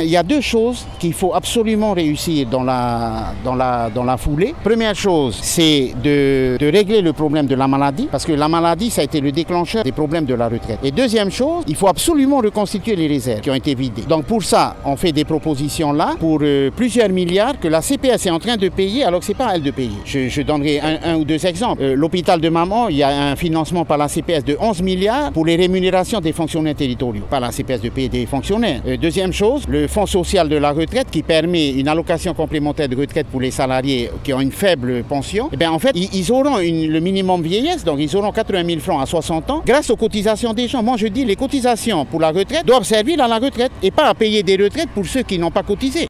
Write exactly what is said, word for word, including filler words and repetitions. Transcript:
il y a deux choses qu'il faut absolument réussir dans la, dans la, dans la foulée. Première chose, c'est de, de régler le problème de la maladie, parce que la maladie, ça a été le déclencheur des problèmes de la retraite. Et deuxième chose, il faut absolument reconstituer les réserves qui ont été vidées. Donc pour ça, on fait des propositions là pour euh, plusieurs milliards que la C P S est en train de payer alors que ce n'est pas à elle de payer. Je, je donnerai un, un ou deux exemples. Euh, l'hôpital de Maman, il y a un financement par la C P S de onze milliards pour les rémunérations des fonctionnaires territoriaux. Pas la C P S de payer des fonctionnaires. Euh, deuxième chose, le fonds social de la retraite qui permet une allocation complémentaire de retraite pour les salariés qui ont une faible pension. Eh bien, en fait, ils, ils auront une, le minimum vieillesse, donc ils auront quatre-vingt mille francs à soixante ans grâce aux cotisations des gens. Moi, je dis les cotisations pour la retraite doivent servir à la retraite et pas à payer des retraites pour ceux qui n'ont pas cotisé.